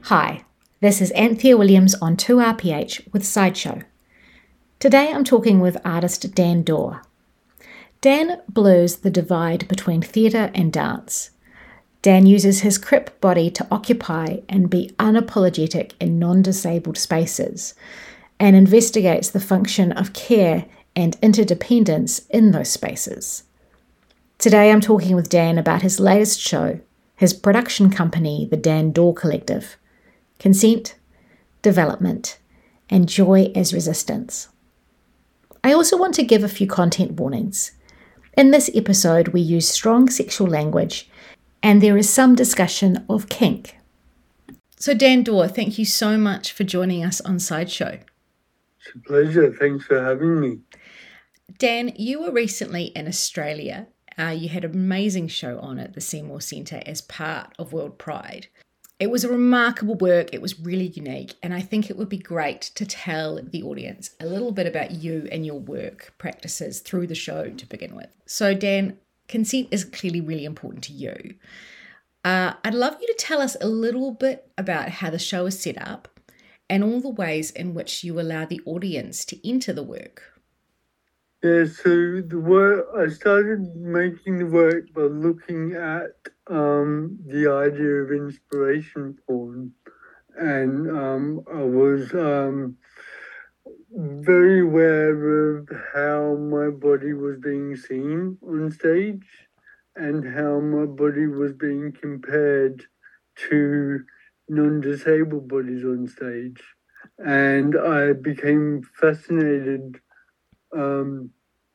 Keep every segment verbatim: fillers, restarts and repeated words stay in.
Hi, this is Anthea Williams on two R P H with Sideshow. Today I'm talking with artist Dan Dorr. Dan blurs the divide between theatre and dance. Dan uses his crip body to occupy and be unapologetic in non-disabled spaces, and investigates the function of care and interdependence in those spaces. Today I'm talking with Dan about his latest show, his production company, the Dan Dorr Collective, Consent, Development, and Joy as Resistance. I also want to give a few content warnings. In this episode, we use strong sexual language, and there is some discussion of kink. So Dan Dorr, thank you so much for joining us on Sideshow. It's a pleasure. Thanks for having me. Dan, you were recently in Australia. Uh, you had an amazing show on at the Seymour Centre as part of World Pride. It was a remarkable work. It was really unique. And I think it would be great to tell the audience a little bit about you and your work practices through the show to begin with. So Dan, consent is clearly really important to you. Uh, I'd love you to tell us a little bit about how the show is set up and all the ways in which you allow the audience to enter the work. Yeah, so the work, I started making the work by looking at um, the idea of inspiration porn. And um, I was um, very aware of how my body was being seen on stage and how my body was being compared to non-disabled bodies on stage. And I became fascinated um,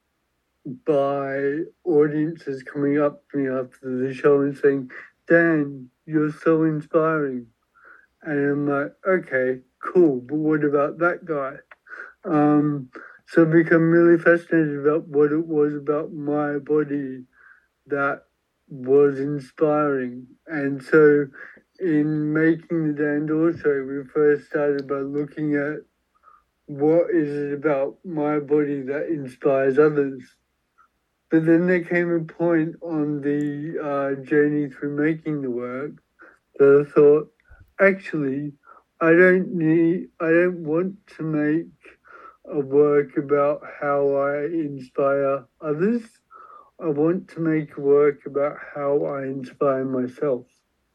by audiences coming up to me after the show and saying, Dan, you're so inspiring. And I'm like, okay, cool, but what about that guy? Um, so I become really fascinated about what it was about my body that was inspiring. And so in making the Dan Dorr show, we first started by looking at what is it about my body that inspires others. But then there came a point on the uh, journey through making the work that I thought, actually, I don't need, I don't want to make a work about how I inspire others. I want to make a work about how I inspire myself,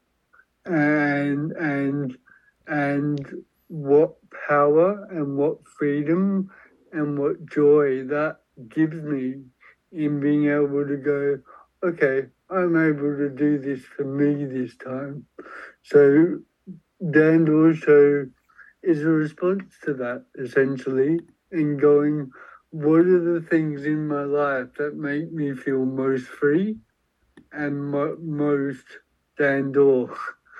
and and and what power and what freedom and what joy that gives me in being able to go, okay, I'm able to do this for me this time. So Dan Dorr Show is a response to that, essentially, in going, what are the things in my life that make me feel most free and mo- most Dan Dorr?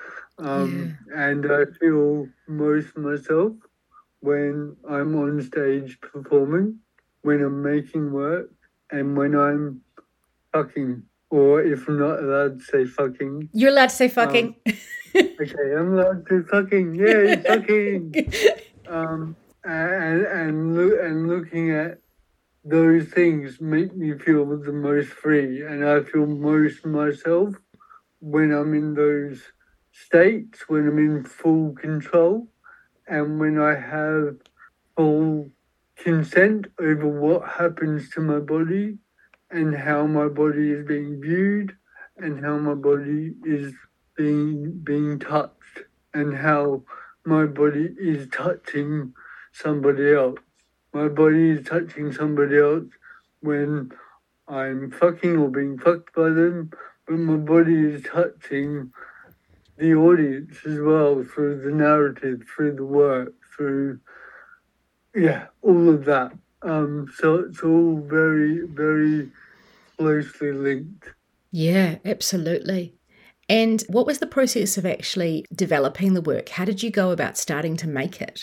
Um, yeah. And I feel most myself when I'm on stage performing, when I'm making work, and when I'm fucking, or if I'm not allowed to say fucking. You're allowed to say fucking. Um, okay, I'm allowed to fucking, yeah, fucking. Um, and and lo- and looking at those things make me feel the most free, and I feel most myself when I'm in those states, when I'm in full control, and when I have full consent over what happens to my body and how my body is being viewed and how my body is being being touched and how my body is touching somebody else. My body is touching somebody else when I'm fucking or being fucked by them, but my body is touching the audience as well through the narrative, through the work, through, yeah, all of that. Um, so it's all very, very closely linked. Yeah, absolutely. And what was the process of actually developing the work? How did you go about starting to make it?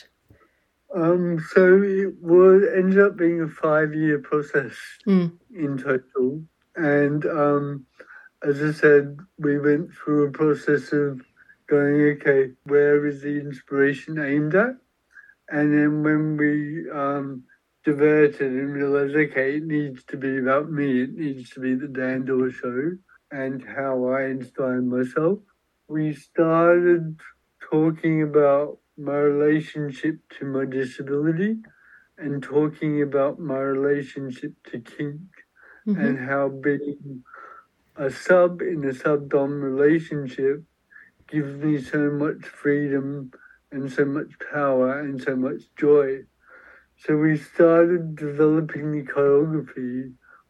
Um, so it was ended up being a five-year process mm. in total. And um, as I said, we went through a process of going, okay, where is the inspiration aimed at? And then when we um, diverted and realized, okay, it needs to be about me, it needs to be the Dan Dorr Show and how I inspire myself, we started talking about my relationship to my disability and talking about my relationship to kink Mm-hmm. and how being a sub in a sub-dom relationship gives me so much freedom and so much power and so much joy. So we started developing the choreography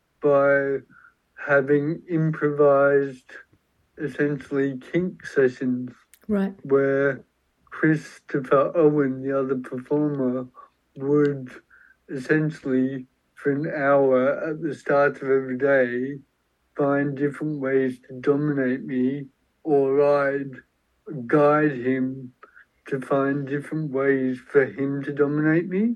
by having improvised, essentially, kink sessions. Right. Where Christopher Owen, the other performer, would essentially, for an hour at the start of every day, find different ways to dominate me, or I'd guide him to find different ways for him to dominate me.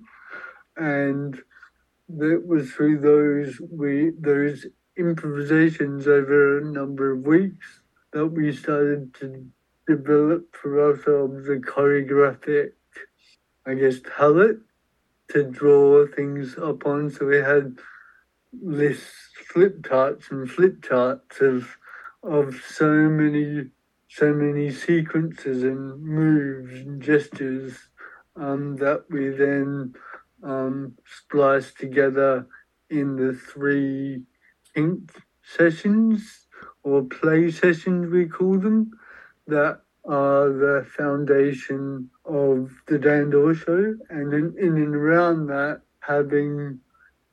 And that was through those we those improvisations over a number of weeks that we started to develop for ourselves a choreographic, I guess, palette to draw things upon. So we had lists, flip charts and flip charts of of so many so many sequences and moves and gestures um, that we then um, spliced together in the three kink sessions or play sessions we call them, that are the foundation of the Dan Dore show. And then in and around that, having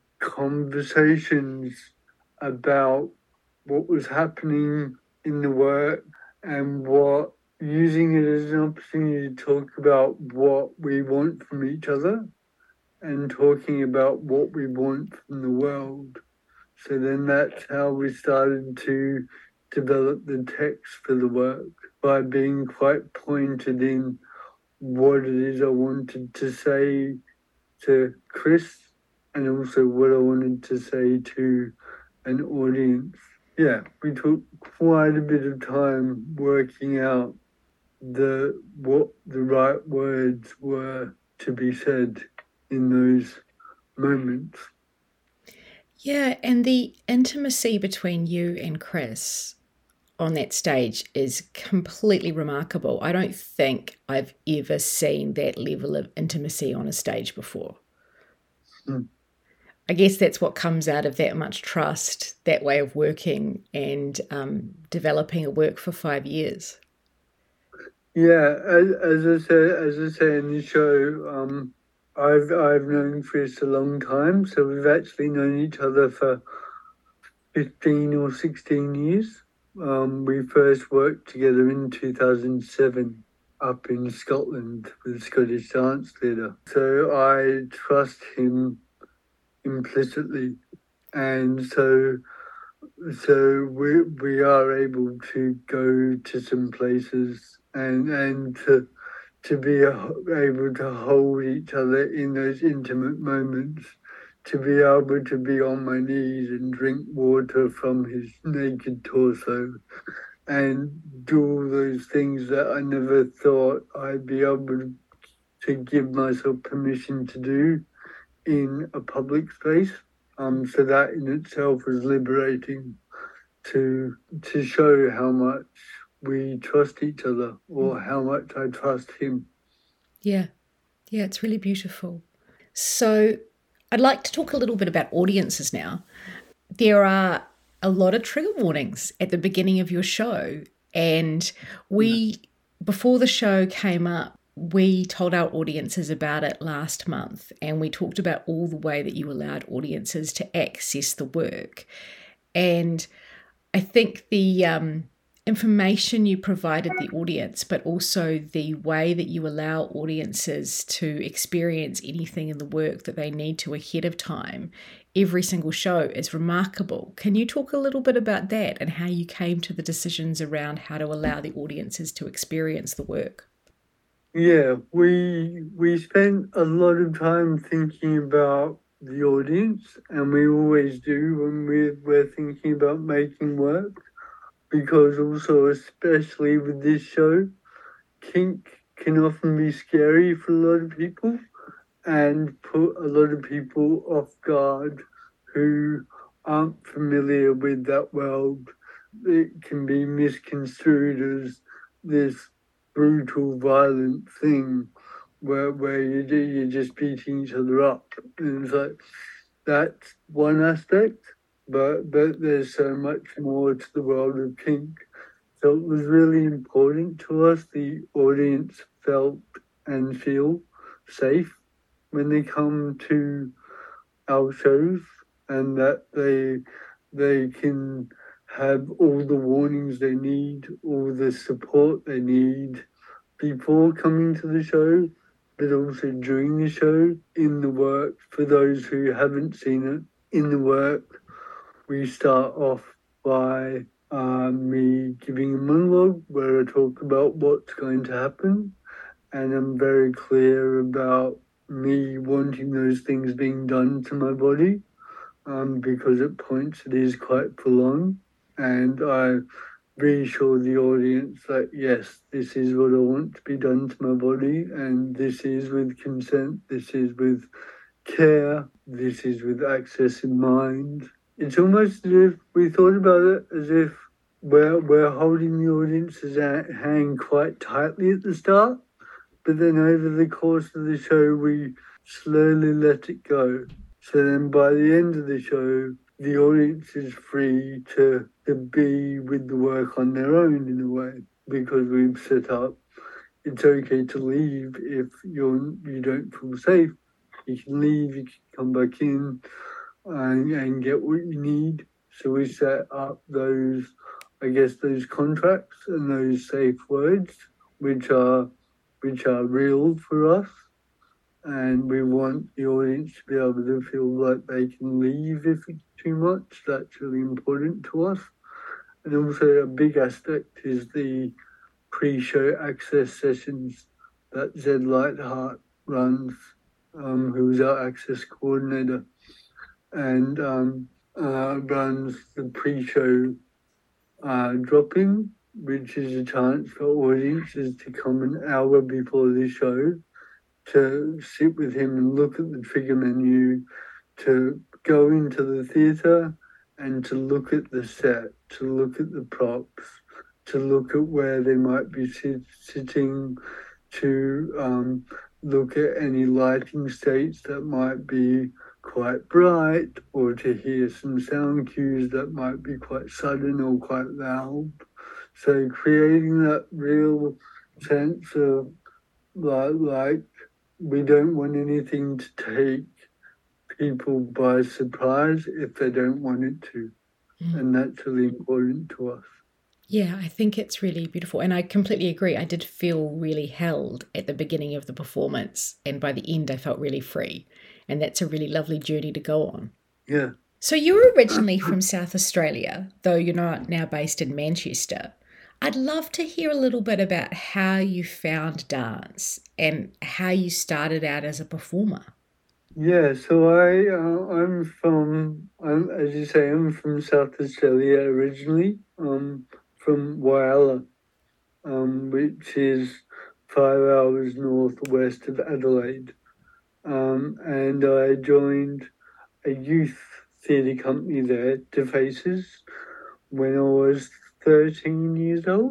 conversations about what was happening in the work and what using it as an opportunity to talk about what we want from each other and talking about what we want from the world. So then that's how we started to develop the text for the work, by being quite pointed in what it is I wanted to say to Chris and also what I wanted to say to an audience. Yeah, we took quite a bit of time working out the what the right words were to be said in those moments. Yeah, and the intimacy between you and Chris on that stage is completely remarkable. I don't think I've ever seen that level of intimacy on a stage before. Mm. I guess that's what comes out of that much trust, that way of working and um, developing a work for five years. Yeah, as, as I say, as I say in the show, um, I've I've known Chris a long time, so we've actually known each other for fifteen or sixteen years. Um, we first worked together in two thousand seven up in Scotland with the Scottish Dance Theatre. So I trust him implicitly, and so so we we are able to go to some places and and to to be able to hold each other in those intimate moments, to be able to be on my knees and drink water from his naked torso and do all those things that I never thought I'd be able to give myself permission to do in a public space. Um, so that in itself was liberating, to to show how much we trust each other, or how much I trust him. Yeah, yeah, it's really beautiful. So I'd like to talk a little bit about audiences now. There are a lot of trigger warnings at the beginning of your show, and we, before the show came up, we told our audiences about it last month, and we talked about all the way that you allowed audiences to access the work. And I think the um, information you provided the audience, but also the way that you allow audiences to experience anything in the work that they need to ahead of time, every single show, is remarkable. Can you talk a little bit about that and how you came to the decisions around how to allow the audiences to experience the work? Yeah, we we spent a lot of time thinking about the audience, and we always do when we're, we're thinking about making work, because also, especially with this show, kink can often be scary for a lot of people and put a lot of people off guard who aren't familiar with that world. It can be misconstrued as this brutal, violent thing where where you do, you're just beating each other up. And it's like that's one aspect, but but there's so much more to the world of kink. So it was really important to us the audience felt and feel safe when they come to our shows, and that they they can have all the warnings they need, all the support they need before coming to the show, but also during the show, in the work. For those who haven't seen it, in the work, we start off by uh, me giving a monologue where I talk about what's going to happen, and I'm very clear about me wanting those things being done to my body, um, because at points it is quite full on, and I reassure the audience that yes, this is what I want to be done to my body, and this is with consent, this is with care, this is with access in mind. It's almost as if we thought about it as if we're, we're holding the audience's hand quite tightly at the start, but then over the course of the show, we slowly let it go. So then by the end of the show, the audience is free to, to be with the work on their own in a way, because we've set up, it's okay to leave if you're, you don't feel safe. You can leave, you can come back in and, and get what you need. So we set up those, I guess, those contracts and those safe words, which are which are real for us, and we want the audience to be able to feel like they can leave if it's too much. That's really important to us. And also a big aspect is the pre-show access sessions that Zed Lightheart runs, um, who's our access coordinator, and um, uh, runs the pre-show uh, drop-in, which is a chance for audiences to come an hour before the show to sit with him and look at the trigger menu, to go into the theatre and to look at the set, to look at the props, to look at where they might be sit- sitting, to um, look at any lighting states that might be quite bright, or to hear some sound cues that might be quite sudden or quite loud. So creating that real sense of like, like we don't want anything to take people by surprise if they don't want it to. Mm. And that's really important to us. Yeah, I think it's really beautiful. And I completely agree. I did feel really held at the beginning of the performance. And by the end, I felt really free. And that's a really lovely journey to go on. Yeah. So you're originally from South Australia, though you're not now based in Manchester. I'd love to hear a little bit about how you found dance and how you started out as a performer. Yeah, so I, uh, I'm from, I'm, as you say, I'm from South Australia originally, um, from Whyalla, um, which is five hours northwest of Adelaide. Um, and I joined a youth theatre company there, De Faces, when I was thirteen years old.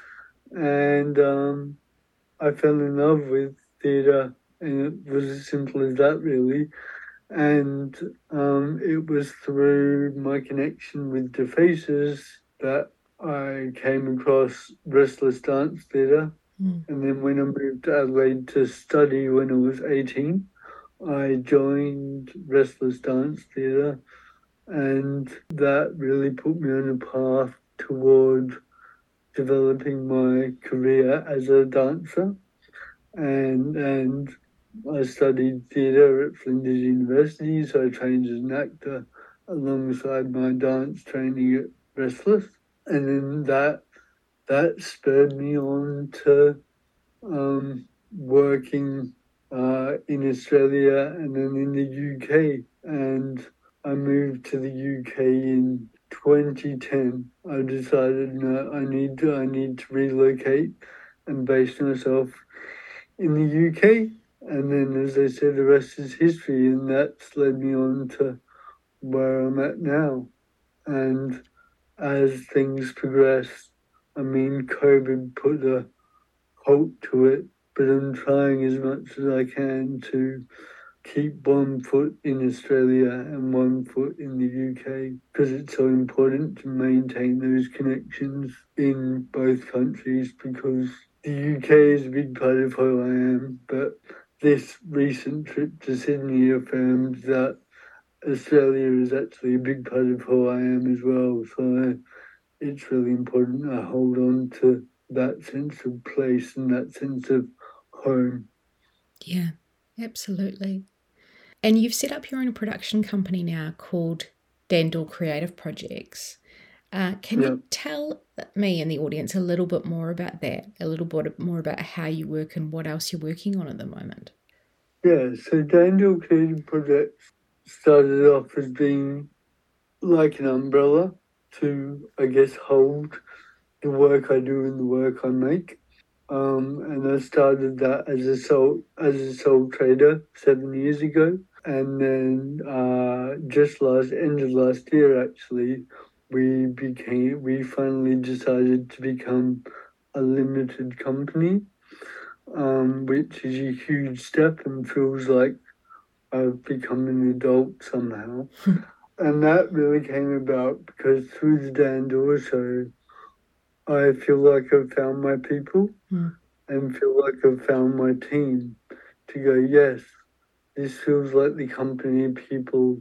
And um, I fell in love with theatre, and it was as simple as that, really. And um, it was through my connection with De Faces that I came across Restless Dance Theatre. Mm. And then when I moved to Adelaide to study when I was eighteen, I joined Restless Dance Theatre, and that really put me on a path toward developing my career as a dancer. And and I studied theatre at Flinders University, so I trained as an actor alongside my dance training at Restless. And then that that spurred me on to um, working uh, in Australia and then in the U K. And I moved to the U K in twenty ten. I decided no, I need to, I need to relocate and base myself in the U K. And then, as I said, the rest is history, and that's led me on to where I'm at now. And as things progress, I mean, COVID put a halt to it, but I'm trying as much as I can to keep one foot in Australia and one foot in the U K, because it's so important to maintain those connections in both countries, because the U K is a big part of who I am, but this recent trip to Sydney affirmed that Australia is actually a big part of who I am as well. So it's really important I hold on to that sense of place and that sense of home. Yeah, absolutely. And you've set up your own production company now called Dan Dor Creative Projects. Uh, can yep. you tell me and the audience a little bit more about that, a little bit more about how you work and what else you're working on at the moment? Yeah, so Dan Dor Creative Projects started off as being like an umbrella to, I guess, hold the work I do and the work I make. Um, and I started that as a sole as a sole trader seven years ago, and then uh, just last end of last year, actually, we became we finally decided to become a limited company, um, which is a huge step and feels like I've become an adult somehow. And that really came about because through the Dan Dor Show, I feel like I've found my people. Mm. And feel like I've found my team to go, yes, this feels like the company of people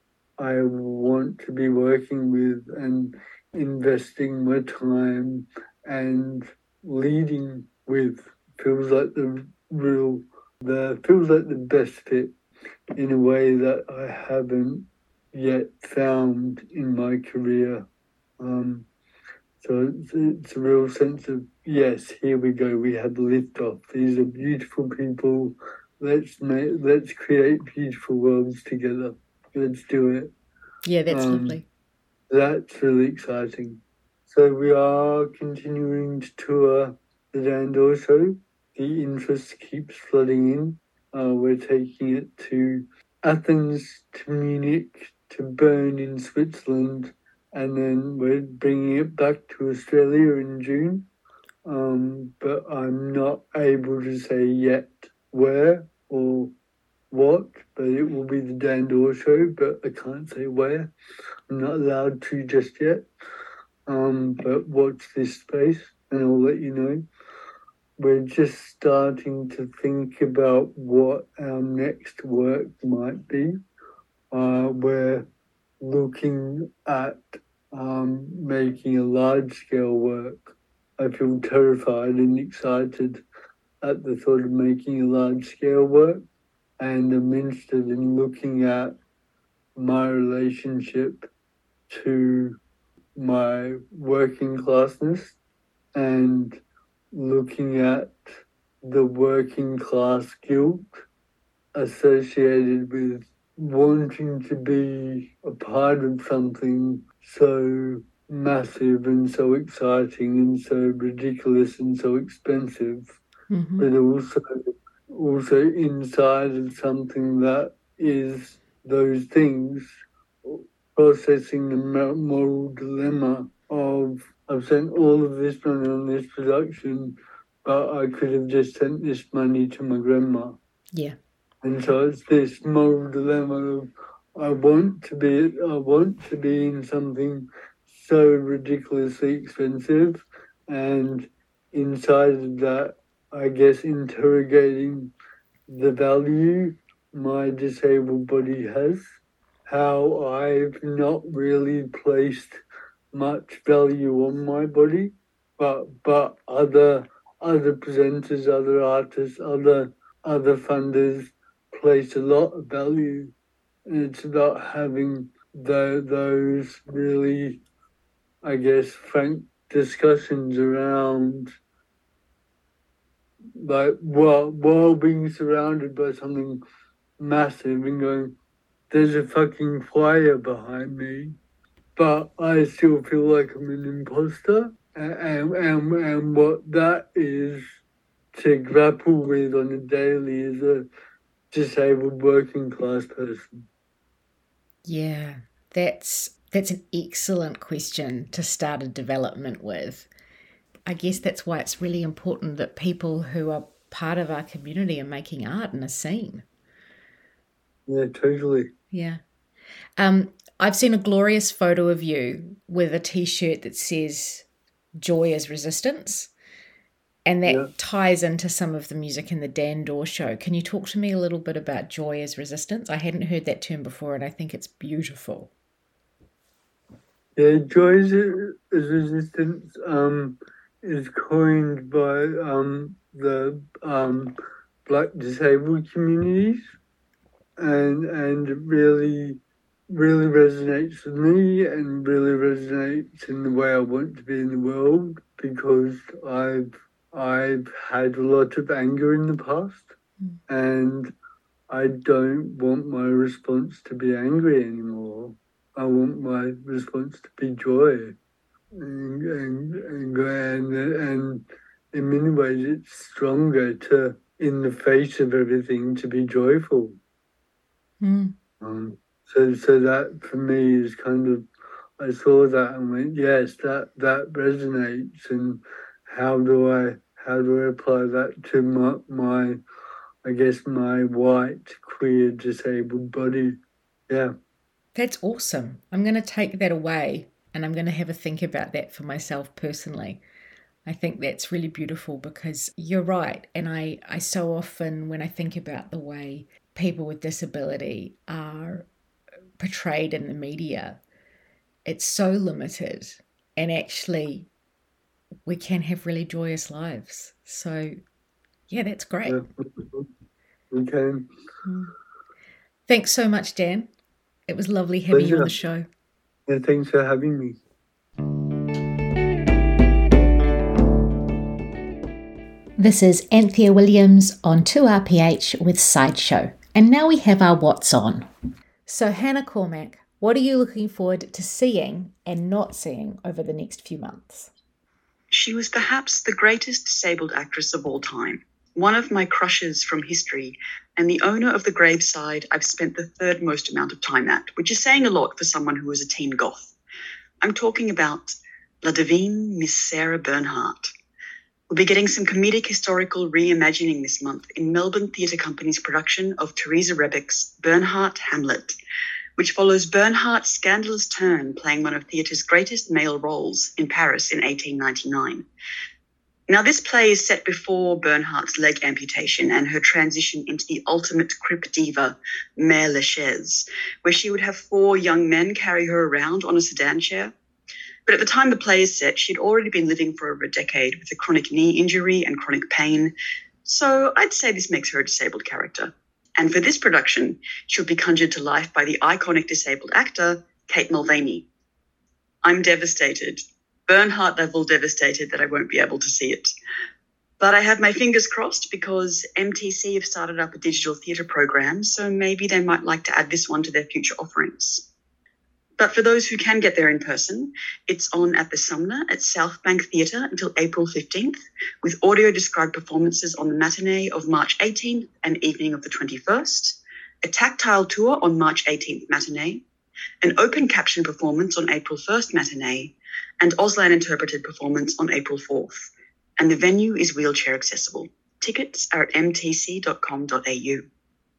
I want to be working with and investing my time and leading with. Feels like the real, the feels like the best fit in a way that I haven't yet found in my career. Um, So it's, it's a real sense of, yes, here we go. We had liftoff. These are beautiful people. Let's make, let's create beautiful worlds together. Let's do it. Yeah, that's um, lovely. That's really exciting. So we are continuing to tour the Dan Dor Show. The interest keeps flooding in. Uh, we're taking it to Athens, to Munich, to Bern in Switzerland, and then we're bringing it back to Australia in June. Um, but I'm not able to say yet where or what, but it will be the Dan Dor Show, but I can't say where. I'm not allowed to just yet. Um, but watch this space and I'll let you know. We're just starting to think about what our next work might be. Uh, we're looking at um, making a large-scale work. I feel terrified and excited at the thought of making a large-scale work, and I'm interested in looking at my relationship to my working classness and looking at the working class guilt associated with wanting to be a part of something so massive and so exciting and so ridiculous and so expensive, mm-hmm. but also also inside of something that is those things, processing the moral dilemma of I've spent all of this money on this production, but I could have just sent this money to my grandma. Yeah. And so it's this moral dilemma of I want to be I want to be in something so ridiculously expensive, and inside of that, I guess interrogating the value my disabled body has, how I've not really placed much value on my body, but but other other presenters, other artists, other other funders place a lot of value. And it's about having the, those really, I guess, frank discussions around like while while being surrounded by something massive and going, there's a fucking choir behind me, but I still feel like I'm an imposter. And, and, and what that is to grapple with on a daily as a disabled working class person. Yeah, that's that's an excellent question to start a development with. I guess that's why it's really important that people who are part of our community are making art and are seen. Yeah, totally. Yeah. Um, I've seen a glorious photo of you with a T-shirt that says "Joy is Resistance," and that Yeah. ties into some of the music in the Dan Dorr Show. Can you talk to me a little bit about Joy is Resistance? I hadn't heard that term before, and I think it's beautiful. Yeah, Joy is, is Resistance um, is coined by um, the um, Black disabled communities, and and it really really resonates with me and really resonates in the way I want to be in the world, because I've I've had a lot of anger in the past, mm. and I don't want my response to be angry anymore. I want my response to be joy. And, and, and, and, and in many ways, it's stronger to, in the face of everything, to be joyful. Mm. Um, so, so that for me is kind of, I saw that and went, yes, that, that resonates. And how do I, how do I apply that to my, my I guess, my white, queer, disabled body? Yeah. That's awesome. I'm going to take that away and I'm going to have a think about that for myself personally. I think that's really beautiful, because you're right. And I, I so often, when I think about the way people with disability are portrayed in the media, it's so limited. And actually, we can have really joyous lives. So, yeah, that's great. Yeah. Okay. Thanks so much, Dan. It was lovely having Pleasure. you on the show. Yeah, thanks for having me. This is Anthea Williams on two R P H with Sideshow. And now we have our What's On. So Hannah Cormack, what are you looking forward to seeing and not seeing over the next few months? She was perhaps the greatest disabled actress of all time, one of my crushes from history, and the owner of the graveside I've spent the third most amount of time at, which is saying a lot for someone who was a teen goth. I'm talking about La Divine Miss Sarah Bernhardt. We'll be getting some comedic historical reimagining this month in Melbourne Theatre Company's production of Teresa Rebeck's Bernhardt Hamlet, which follows Bernhardt's scandalous turn playing one of theatre's greatest male roles in Paris in eighteen ninety-nine. Now, this play is set before Bernhardt's leg amputation and her transition into the ultimate crip diva, Mère Lachaise, where she would have four young men carry her around on a sedan chair. But at the time the play is set, she'd already been living for over a decade with a chronic knee injury and chronic pain. So I'd say this makes her a disabled character. And for this production, she'll be conjured to life by the iconic disabled actor, Kate Mulvaney. I'm devastated. Bernhardt level devastated that I won't be able to see it. But I have my fingers crossed, because M T C have started up a digital theatre program, so maybe they might like to add this one to their future offerings. But for those who can get there in person, it's on at the Sumner at South Bank Theatre until April fifteenth, with audio-described performances on the matinee of March eighteenth and evening of the twenty-first, a tactile tour on March eighteenth matinee, an open caption performance on April first matinee, and Auslan interpreted performance on April fourth. And the venue is wheelchair accessible. Tickets are at m t c dot com dot a u.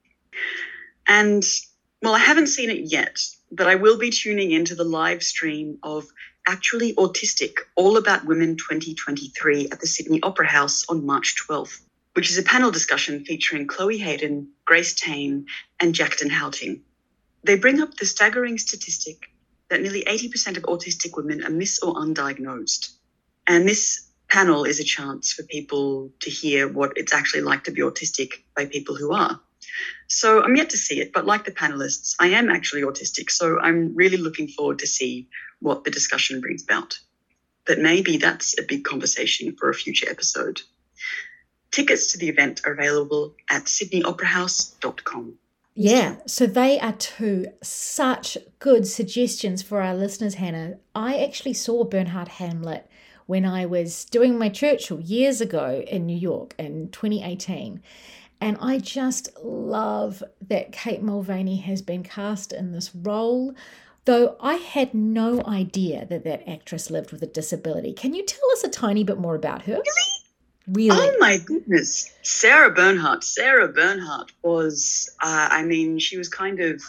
And, well, I haven't seen it yet, but I will be tuning into the live stream of Actually Autistic, All About Women twenty twenty-three at the Sydney Opera House on March twelfth, which is a panel discussion featuring Chloe Hayden, Grace Tame, and Jackton Houting. They bring up the staggering statistic that nearly eighty percent of autistic women are mis- or undiagnosed. And this panel is a chance for people to hear what it's actually like to be autistic by people who are. So I'm yet to see it, but like the panelists, I am actually autistic, so I'm really looking forward to see what the discussion brings about. But maybe that's a big conversation for a future episode. Tickets to the event are available at sydney opera house dot com. Yeah, so they are two such good suggestions for our listeners, Hannah. I actually saw Bernhardt Hamlet when I was doing my Churchill years ago in New York in twenty eighteen. And I just love that Kate Mulvaney has been cast in this role. though I had no idea that that actress lived with a disability. Can you tell us a tiny bit more about her? Really? Really? Oh my goodness. Sarah Bernhardt. Sarah Bernhardt was, uh, I mean, she was kind of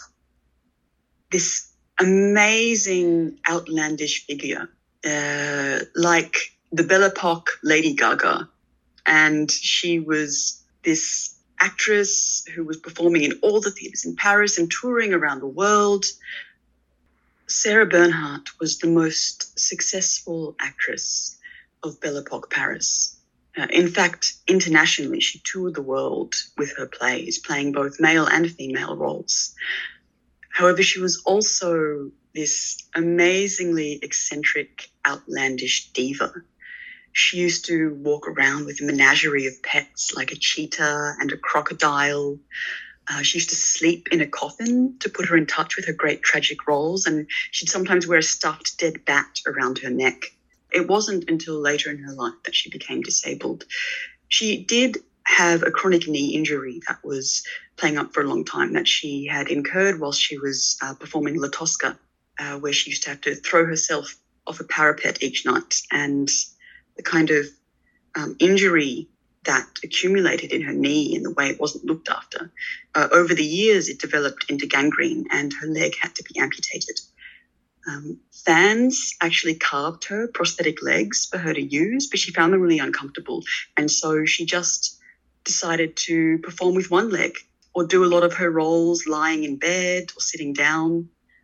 this amazing, outlandish figure, uh, like the Belle Epoque Lady Gaga. And she was this actress who was performing in all the theatres in Paris and touring around the world. Sarah Bernhardt was the most successful actress of Belle Epoque Paris. Uh, in fact, internationally, she toured the world with her plays, playing both male and female roles. However, she was also this amazingly eccentric, outlandish diva. She used to walk around with a menagerie of pets like a cheetah and a crocodile. Uh, she used to sleep in a coffin to put her in touch with her great tragic roles, and she'd sometimes wear a stuffed dead bat around her neck. It wasn't until later in her life that she became disabled. She did have a chronic knee injury that was playing up for a long time that she had incurred while she was uh, performing La Tosca, uh, where she used to have to throw herself off a parapet each night. And the kind of um, injury that accumulated in her knee and the way it wasn't looked after, uh, over the years it developed into gangrene and her leg had to be amputated. Um, fans actually carved her prosthetic legs for her to use, but she found them really uncomfortable. And so she just decided to perform with one leg or do a lot of her roles lying in bed or sitting down.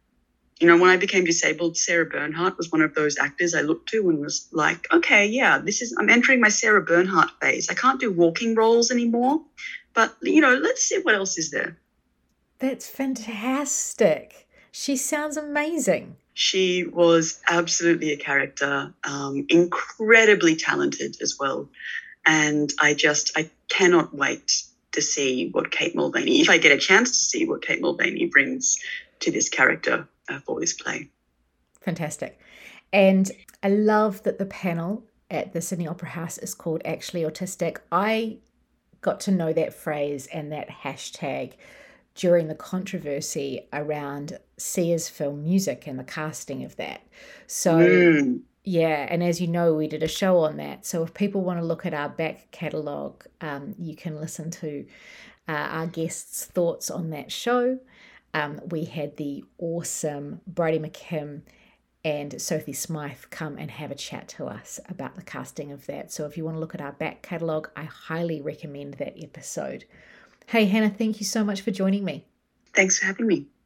You know, when I became disabled, Sarah Bernhardt was one of those actors I looked to and was like, okay, yeah, this is, I'm entering my Sarah Bernhardt phase. I can't do walking roles anymore, but, you know, let's see what else is there. That's fantastic. She sounds amazing. She was absolutely a character, um, incredibly talented as well. And I just, I cannot wait to see what Kate Mulvaney, if I get a chance to see what Kate Mulvaney brings to this character uh, for this play. Fantastic. And I love that the panel at the Sydney Opera House is called Actually Autistic. I got to know that phrase and that hashtag during the controversy around Sia's film Music and the casting of that. So, mm. yeah, and as you know, we did a show on that. So if people want to look at our back catalogue, um, you can listen to uh, our guests' thoughts on that show. Um, we had the awesome Bridie McKim and Sophie Smythe come and have a chat to us about the casting of that. So if you want to look at our back catalogue, I highly recommend that episode. Hey, Hannah, thank you so much for joining me. Thanks for having me.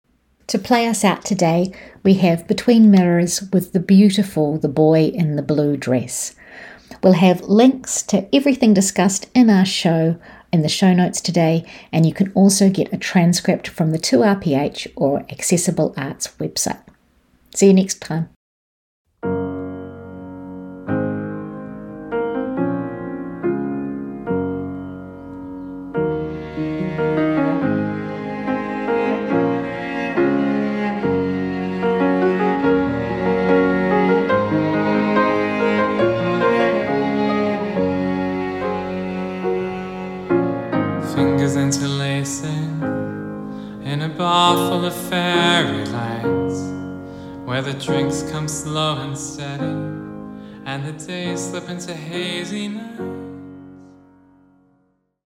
To play us out today, we have Between Mirrors with the beautiful The Boy in the Blue Dress. We'll have links to everything discussed in our show in the show notes today, and you can also get a transcript from the two R P H or Accessible Arts website. See you next time. Fingers interlacing in a bar full of fairy lights, where the drinks come slow and steady and the days slip into hazy nights.